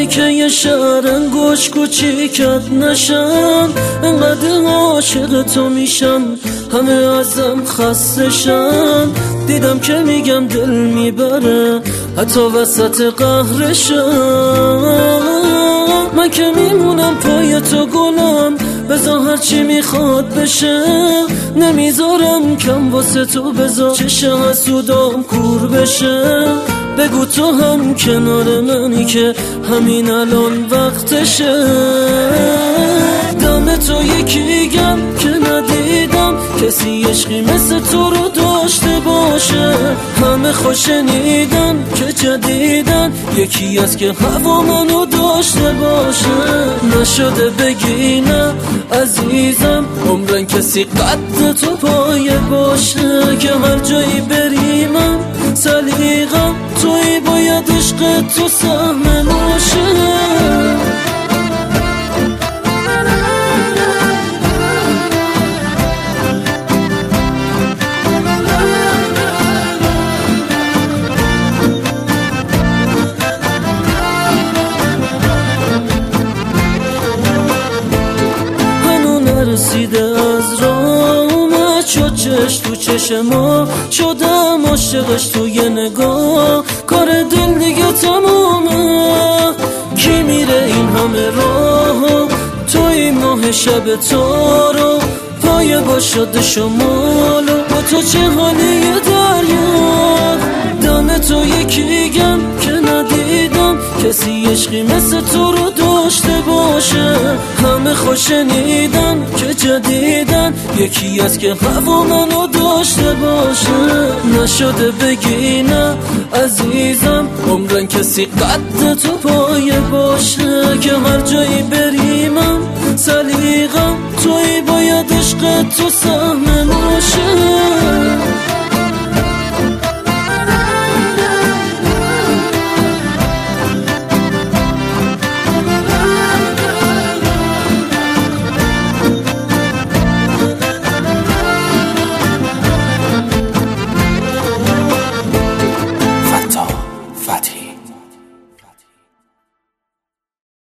میذاری که یه شهر انگوش کوچیکت نشم. انقدر عاشق تو میشم همه ازم خستشن. دیدم که میگم دل میبره حتی وسط قهرشم. من که میمونم پای تو گلم، بذار هرچی میخواد بشه. نمیذارم کم واسه تو، بذار چشه حسودام کور بشه. بگو تو هم کنار منی که همین الان وقتشه. دم تو یکی گم که ندیدم کسی عشقی مثل تو رو داشته باشه. همه خوش شنیدن که جدیدن یکی از که هوا منو داشته باشه. نشده بگی نه عزیزم، عمرن کسی قد تو پایه باشه. که هر جایی بری من سلیقم توی، باید عشق تو سهم باشه. رسیده از راه شد چش تو چشما، شدم عاشقش تو یه نگاه. کار دل دیگه تمومه، کی میره این همه راه؟ توی ماه شب تارو پایه با شد شمالو. با تو چه حالی دریا، دم تو یکی گم که ندیدم کسی عشقی مثل تو رو داشته باشه. همه خوش شنیدن که جدیدن یکی از که هوا منو داشته باشه. نشده بگی نه عزیزم، عمرن کسی قد تو پایه باشه. که هر جایی بری من سلیقم توی، باید عشق تو سهم باشه.